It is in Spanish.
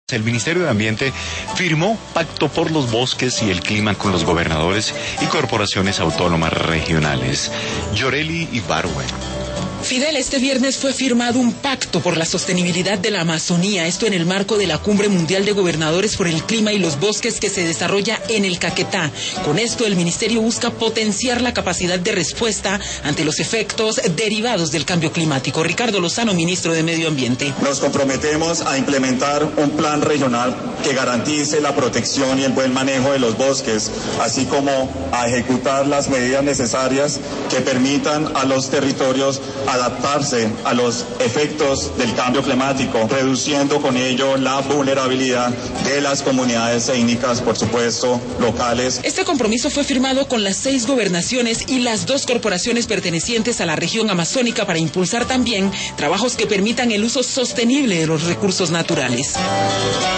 El Ministerio de Ambiente firmó pacto por los bosques y el clima con los gobernadores y corporaciones autónomas regionales. Yoreli Ibargüen. Fidel, este viernes fue firmado un pacto por la sostenibilidad de la Amazonía, esto en el marco de la Cumbre Mundial de Gobernadores por el Clima y los Bosques que se desarrolla en el Caquetá. Con esto, el Ministerio busca potenciar la capacidad de respuesta ante los efectos derivados del cambio climático. Ricardo Lozano, ministro de Medio Ambiente. Nos comprometemos a implementar un plan regional que garantice la protección y el buen manejo de los bosques, así como a ejecutar las medidas necesarias que permitan a los territorios adaptarse a los efectos del cambio climático, reduciendo con ello la vulnerabilidad de las comunidades étnicas, por supuesto, locales. Este compromiso fue firmado con las 6 gobernaciones y las 2 corporaciones pertenecientes a la región amazónica para impulsar también trabajos que permitan el uso sostenible de los recursos naturales.